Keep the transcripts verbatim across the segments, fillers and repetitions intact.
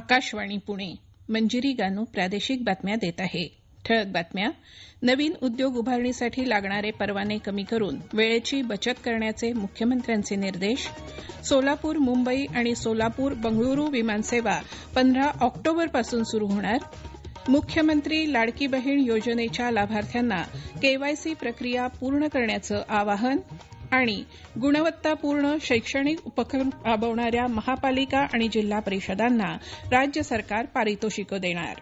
आकाशवाणी पुणे. मंजिरी गानू प्रादेशिक बातम्या देत आहे. ठळक बातम्या. नवीन उद्योग उभारणीसाठी लागणारे परवाने कमी करून वेळेची बचत करण्याचे मुख्यमंत्र्यांचे निर्देश. सोलापूर मुंबई आणि सोलापूर बंगळुरू विमानसेवा पंधरा ऑक्टोबरपासून सुरू होणार. मुख्यमंत्री लाडकी बहीण योजनेच्या लाभार्थ्यांना केवायसी प्रक्रिया पूर्ण करण्याचं आवाहन. आणि गुणवत्तापूर्ण शैक्षणिक उपक्रम राबवणाऱ्या महापालिका आणि जिल्हा परिषदांना राज्य सरकार पारितोषिकं देणार.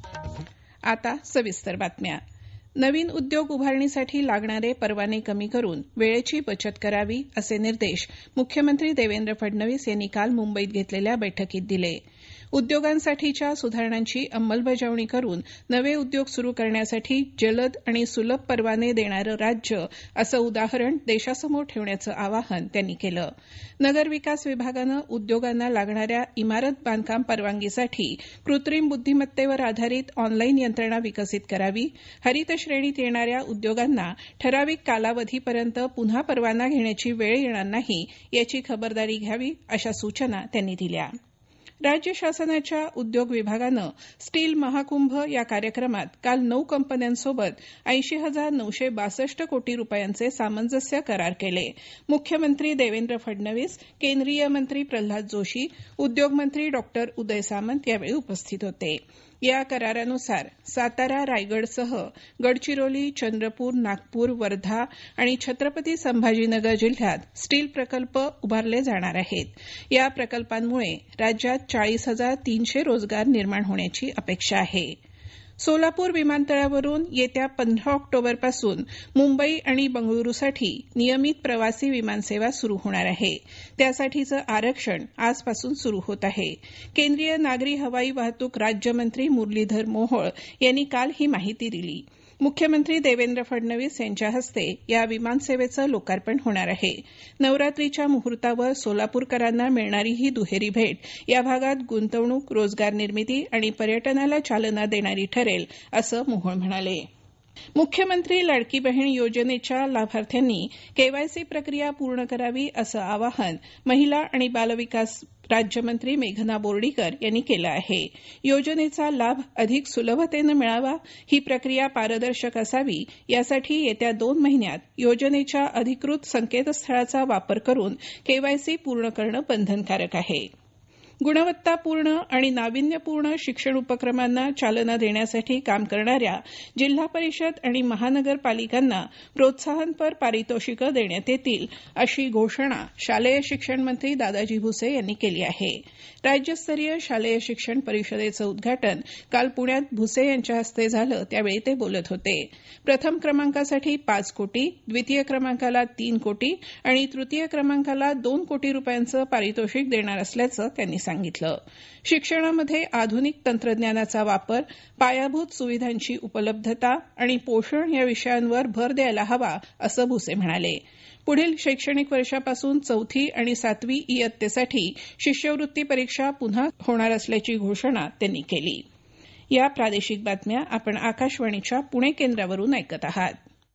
आता सविस्तर बातम्या. नवीन उद्योग उभारणीसाठी लागणारे परवाने कमी करून वेळेची बचत करावी असे निर्देश मुख्यमंत्री देवेंद्र फडणवीस यांनी काल मुंबईत घेतलेल्या बैठकीत दिले. उद्योगांसाठीच्या सुधारणांची अंमलबजावणी करून नवे उद्योग सुरू करण्यासाठी जलद आणि सुलभ परवाने देणारं राज्य असं उदाहरण देशासमोर ठेवण्याचं आवाहन त्यांनी केलं. नगरविकास विभागानं उद्योगांना लागणाऱ्या इमारत बांधकाम परवानगीसाठी कृत्रिम बुद्धिमत्तेवर आधारित ऑनलाईन यंत्रणा विकसित करावी. हरित श्रेणीत येणाऱ्या उद्योगांना ठराविक कालावधीपर्यंत पुन्हा परवाना घेण्याची वेळ येणार नाही याची खबरदारी घ्यावी अशा सूचना त्यांनी दिल्या. राज्य शासनाच्या उद्योग विभागानं स्टील महाकुंभ या कार्यक्रमात काल नऊ कंपन्यांसोबत ऐंशी हजार नऊशे बासष्ट कोटी रुपयांचे सामंजस्य करार केले. मुख्यमंत्री देवेंद्र फडणवीस, केंद्रीय मंत्री प्रल्हाद जोशी, उद्योगमंत्री डॉक्टर उदय सामंत यावेळी उपस्थित होते. या करारानुसार सातारा, रायगडसह गडचिरोली, चंद्रपूर, नागपूर, वर्धा आणि छत्रपती संभाजीनगर जिल्ह्यात स्टील प्रकल्प उभारले जाणार आहेत. या प्रकल्पांमुळे राज्यात चाळीस हजार तीनशे रोजगार निर्माण होण्याची अपेक्षा आहे. सोलापूर विमानतळावरून येत्या पंधरा ऑक्टोबरपासून मुंबई आणि बंगळुरूसाठी नियमित प्रवासी विमानसेवा सुरू होणार आहे. त्यासाठीचं आरक्षण आजपासून सुरू होत आहे. केंद्रीय नागरी हवाई वाहतूक राज्यमंत्री मुरलीधर मोहोळ यांनी काल ही माहिती दिली. मुख्यमंत्री देवेंद्र फडणवीस यांच्या हस्ते या विमानसेवेचं लोकार्पण होणार आहे. नवरात्रीच्या मुहूर्तावर सोलापूरकरांना मिळणारी ही दुहेरी भेट या भागात गुंतवणूक, रोजगार निर्मिती आणि पर्यटनाला चालना देणारी ठरेल असं मोहोळ म्हणाले. मुख्यमंत्री लाडकी बहीण योजनेच्या लाभार्थ्यांनी केवायसी प्रक्रिया पूर्ण करावी असं आवाहन महिला आणि बालविकास राज्यमंत्री मेघना बोर्डीकर यांनी केलं आहे. योजनेचा लाभ अधिक सुलभतेनं मिळावा, ही प्रक्रिया पारदर्शक असावी यासाठी येत्या दोन महिन्यात योजनेच्या अधिकृत संकेतस्थळाचा वापर करून केवायसी पूर्ण करणं बंधनकारक आहे. गुणवत्तापूर्ण आणि नाविन्यपूर्ण शिक्षण उपक्रमांना चालना देण्यासाठी काम करणाऱ्या जिल्हा परिषद आणि महानगरपालिकांना प्रोत्साहनपर पारितोषिकं देण्यात येतील अशी घोषणा शालेय शिक्षण मंत्री दादाजी भुसे यांनी केली आहे. राज्यस्तरीय शालेय शिक्षण परिषदेचं उद्घाटन काल पुण्यात भुसे यांच्या हस्ते झालं त्यावेळी ते बोलत होते. प्रथम क्रमांकासाठी पाच कोटी, द्वितीय क्रमांकाला तीन कोटी आणि तृतीय क्रमांकाला दोन कोटी रुपयांचं पारितोषिक देणार असल्याचं त्यांनी सांगितलं. शिक्षणामध्ये आधुनिक तंत्रज्ञानाचा वापर, पायाभूत सुविधांची उपलब्धता आणि पोषण या विषयांवर भर द्यायला हवा असं भुसे म्हणाले. पुढील शैक्षणिक वर्षापासून चौथी आणि सातवी इयत्तेसाठी शिष्यवृत्ती परीक्षा पुन्हा होणार असल्याची घोषणा त्यांनी केली. या प्रादेशिक बातम्या आपण आकाशवाणीच्या पुणे केंद्रावरून ऐकत आहात.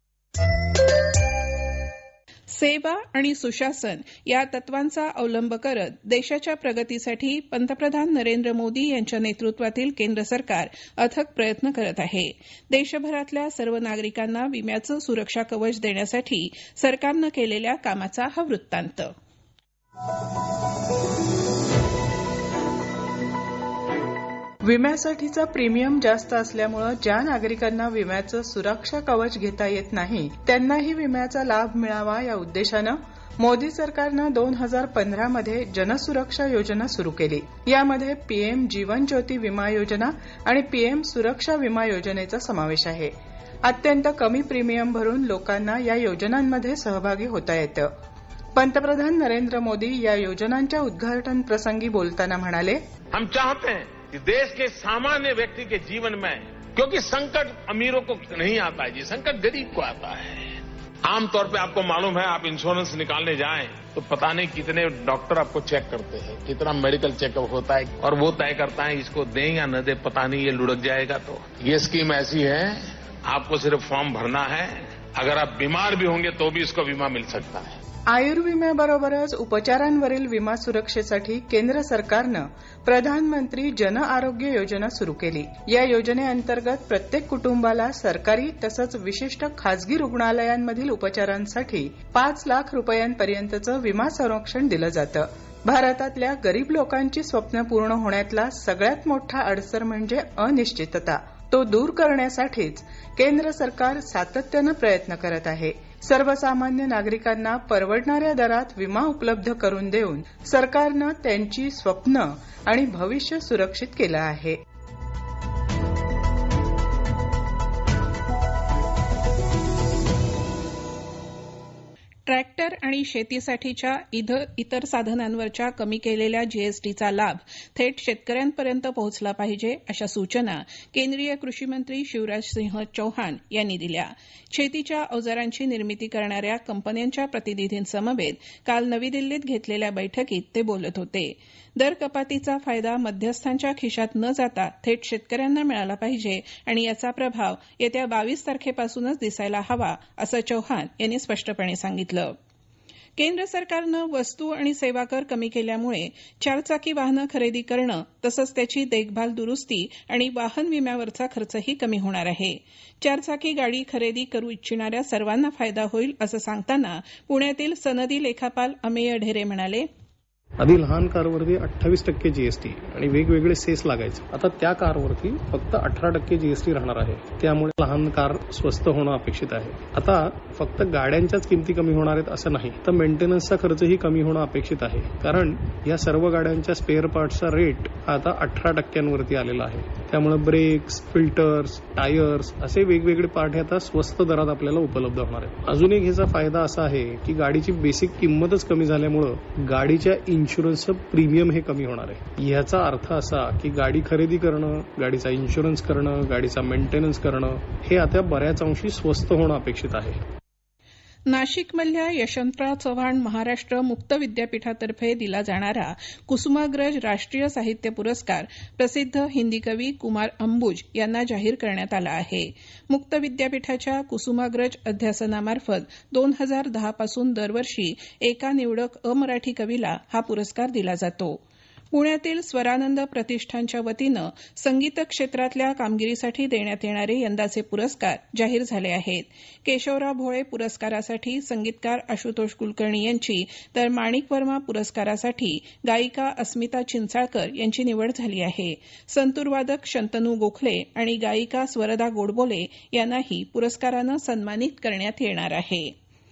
सेवा आणि सुशासन या तत्वांचा अवलंब करत देशाच्या प्रगतीसाठी पंतप्रधान नरेंद्र मोदी यांच्या नेतृत्वातील केंद्र सरकार अथक प्रयत्न करत आहे. देशभरातल्या सर्व नागरिकांना विम्याचं सुरक्षा कवच देण्यासाठी सरकारनं केलेल्या कामाचा हा वृत्तांत. विम्यासाठीचा प्रीमियम जास्त असल्यामुळे ज्या नागरिकांना विम्याचं सुरक्षा कवच घेता येत नाही त्यांनाही विम्याचा लाभ मिळावा या उद्देशानं मोदी सरकारनं दोन हजार पंधरा मध्ये जनसुरक्षा योजना सुरू केली. यामध्ये पीएम जीवन ज्योती विमा योजना आणि पीएम सुरक्षा विमा योजनेचा समावेश आहे. अत्यंत कमी प्रीमियम भरून लोकांना या योजनांमध्ये सहभागी होता येतं. पंतप्रधान नरेंद्र मोदी या योजनांच्या उद्घाटन प्रसंगी बोलताना म्हणाले, हम चाहते हैं कि देश के सामान्य व्यक्ति के जीवन में, क्योंकि संकट अमीरों को नहीं आता है जी, संकट गरीब को आता है. आमतौर पे आपको मालूम है, आप इंश्योरेंस निकालने जाएं तो पता नहीं कितने डॉक्टर आपको चेक करते हैं, कितना मेडिकल चेकअप होता है और वो तय करता है इसको दें या न दें, पता नहीं ये लुढ़क जाएगा. तो ये स्कीम ऐसी है, आपको सिर्फ फॉर्म भरना है. अगर आप बीमार भी होंगे तो भी इसको बीमा मिल सकता है. आयुर्विम्याबरोबरच उपचारांवरील विमा सुरक्षेसाठी केंद्र सरकारनं प्रधानमंत्री जन आरोग्य योजना सुरू केली. या योजनेअंतर्गत प्रत्येक कुटुंबाला सरकारी तसंच विशिष्ट खासगी रुग्णालयांमधील उपचारांसाठी पाच लाख रुपयांपर्यंतचं विमा संरक्षण दिलं जातं. भारतातल्या गरीब लोकांची स्वप्न पूर्ण होण्यातला सगळ्यात मोठा अडसर म्हणजे अनिश्चितता. तो दूर करण्यासाठीच केंद्र सरकार सातत्यानं प्रयत्न करत आहे. सर्वसामान्य नागरिकांना परवडणाऱ्या दरात विमा उपलब्ध करून देऊन सरकारनं त्यांची स्वप्न आणि भविष्य सुरक्षित केलं आहे. ट्रॅक्टर आणि शेतीसाठीच्या इतर साधनांवरच्या कमी केलेल्या जीएसटीचा लाभ थेट शेतकऱ्यांपर्यंत पोहोचला पाहिजे अशा सूचना केंद्रीय कृषी मंत्री शिवराज सिंह चौहान यांनी दिल्या. शेतीच्या अवजारांची निर्मिती करणाऱ्या कंपन्यांच्या प्रतिनिधींसमवेत काल नवी दिल्लीत घेतलेल्या बैठकीत ते बोलत होते. दर कपातीचा फायदा मध्यस्थांच्या खिशात न जाता थेट शेतकऱ्यांना मिळाला पाहिजे आणि याचा प्रभाव येत्या बावीस तारखेपासूनच दिसायला हवा असं चौहान यांनी स्पष्टपणे सांगितलं. केंद्र सरकारनं वस्तू आणि सेवा कर कमी केल्यामुळे चारचाकी वाहनं खरेदी करणं तसंच त्याची देखभाल दुरुस्ती आणि वाहन विम्यावरचा खर्चही कमी होणार आहे. चारचाकी गाडी खरेदी करू इच्छिणाऱ्या सर्वांना फायदा होईल असं सांगताना पुण्यातील सनदी लेखापाल अमेय ढेरे म्हणाले, आधी लहान कारवरती अठ्ठावीस टक्के जीएसटी आणि वेगवेगळे सेस लागायचे. आता त्या कारवरती फक्त अठरा टक्के जीएसटी राहणार आहे. त्यामुळे लहान कार स्वस्त होणं अपेक्षित आहे. आता फक्त गाड्यांच्याच किमती कमी होणार आहेत असं नाही, तर मेंटेनन्सचा खर्चही कमी होणं अपेक्षित आहे. कारण या सर्व गाड्यांच्या स्पेअर पार्टचा रेट आता अठरा टक्क्यांवरती आलेला आहे. त्यामुळे ब्रेक्स, फिल्टर्स, टायर्स असे वेगवेगळे पार्ट हे आता स्वस्त दरात आपल्याला उपलब्ध होणार आहेत. अजून एक ह्याचा फायदा असा आहे की गाडीची बेसिक किंमतच कमी झाल्यामुळे गाडीच्या इन्शुरन्सचं प्रीमियम हे कमी होणार आहे. याचा अर्थ असा की गाडी खरेदी करणं, गाडीचा इन्शुरन्स करणं, गाडीचा मेंटेनन्स करणं हे आता बऱ्याच अंशी स्वस्त होणं अपेक्षित आहे. नाशिकमधल्या यशवंतराव चव्हाण महाराष्ट्र मुक्त विद्यापीठातर्फे दिला जाणारा कुसुमाग्रज राष्ट्रीय साहित्य पुरस्कार प्रसिद्ध हिंदी कवी कुमार अंबुज यांना जाहीर करण्यात आला आहे. मुक्त विद्यापीठाच्या कुसुमाग्रज अध्यासनामार्फत दोन हजार दहा पासून दरवर्षी एका निवडक अमराठी कवीला हा पुरस्कार दिला जातो. पुण्यातील स्वरानंद प्रतिष्ठानच्या वतीनं संगीत क्षेत्रातल्या कामगिरीसाठी देण्यात येणारे यंदाचे पुरस्कार जाहीर झाले आहेत. केशवराव भोळे पुरस्कारासाठी संगीतकार आशुतोष कुलकर्णी यांची तर माणिक वर्मा पुरस्कारासाठी गायिका अस्मिता चिंचाळकर यांची निवड झाली आहे. संतूरवादक शंतनू गोखले आणि गायिका स्वरदा गोडबोले यांनाही पुरस्कारानं सन्मानित करण्यात येणार आहे.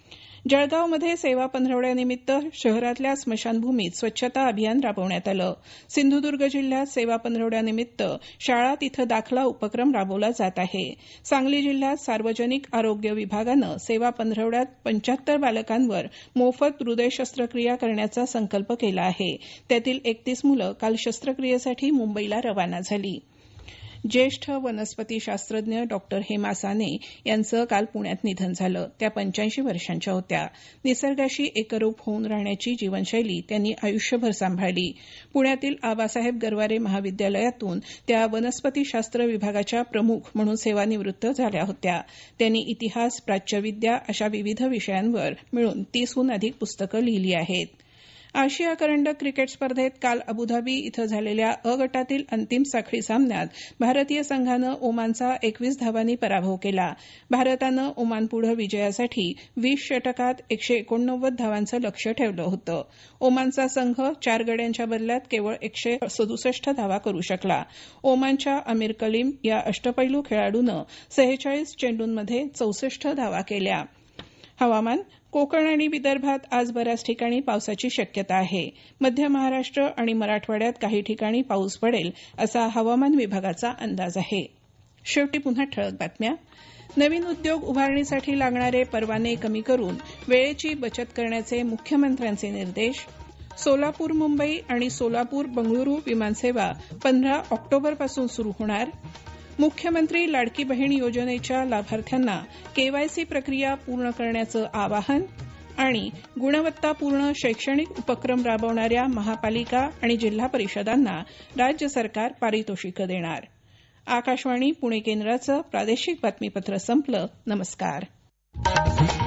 जळगावमध्ये सेवा पंधरवड्यानिमित्त शहरातल्या स्मशानभूमीत स्वच्छता अभियान राबवण्यात आलं. सिंधुदुर्ग जिल्ह्यात सेवा पंधरवड्यानिमित्त शाळा तिथं दाखला उपक्रम राबवला जात आहे. सांगली जिल्ह्यात सार्वजनिक आरोग्य विभागानं सेवा पंधरवड्यात पंच्याहत्तर बालकांवर मोफत हृदय शस्त्रक्रिया करण्याचा संकल्प केला आहे. त्यातील एकतीस मुलं काल शस्त्रक्रियेसाठी मुंबईला रवाना झाली. ज्येष्ठ वनस्पती शास्त्रज्ञ डॉक्टर हेमा साने यांचं काल पुण्यात निधन झालं. त्या पंच्याऐंशी वर्षांच्या होत्या. निसर्गाशी एकरूप होऊन राहण्याची जीवनशैली त्यांनी आयुष्यभर सांभाळली. पुण्यातील आबासाहेब गरवारे महाविद्यालयातून त्या वनस्पतीशास्त्र विभागाच्या प्रमुख म्हणून सेवानिवृत्त झाल्या होत्या. त्यांनी इतिहास, प्राच्यविद्या अशा विविध विषयांवर मिळून तीसहून अधिक पुस्तकं लिहिली आहेत. आशिया करंडक क्रिकेट स्पर्धेत काल अबुधाबी इथं झालेल्या अ गटातील अंतिम साखळी सामन्यात भारतीय संघानं ओमानचा एकवीस धावांनी पराभव केला. भारतानं ओमानपुढे विजयासाठी वीस षटकात एकशे एकोणनव्वद धावांचं लक्ष्य ठेवलं होतं. ओमानचा संघ चार गड्यांच्या बदल्यात केवळ एकशे सदुसष्ट धावा करू शकला. ओमानच्या अमीर कलीम या अष्टपैलू खेळाडूनं सेहेचाळीस चेंडूंमध्ये चौसष्ट धावा केल्या. हवामान. कोकण आणि विदर्भात आज बऱ्याच ठिकाणी पावसाची शक्यता आहे. मध्य महाराष्ट्र आणि मराठवाड्यात काही ठिकाणी पाऊस पडेल असा हवामान विभागाचा अंदाज आहे. शेवटी पुन्हा ठळक बातम्या. नवीन उद्योग उभारणीसाठी लागणारे परवाने कमी करून वेळेची बचत करण्याचे मुख्यमंत्र्यांचे निर्देश. सोलापूर मुंबई आणि सोलापूर बंगळुरू विमानसेवा पंधरा ऑक्टोबरपासून सुरू होणार. मुख्यमंत्री लाडकी बहीण योजनेच्या लाभार्थ्यांना केवायसी प्रक्रिया पूर्ण करण्याचं आवाहन आणि गुणवत्तापूर्ण शैक्षणिक उपक्रम राबवणाऱ्या महापालिका आणि जिल्हा परिषदांना राज्य सरकार पारितोषिकं देणार. आकाशवाणी पुणे केंद्राचं प्रादेशिक बातमीपत्र संपलं. नमस्कार.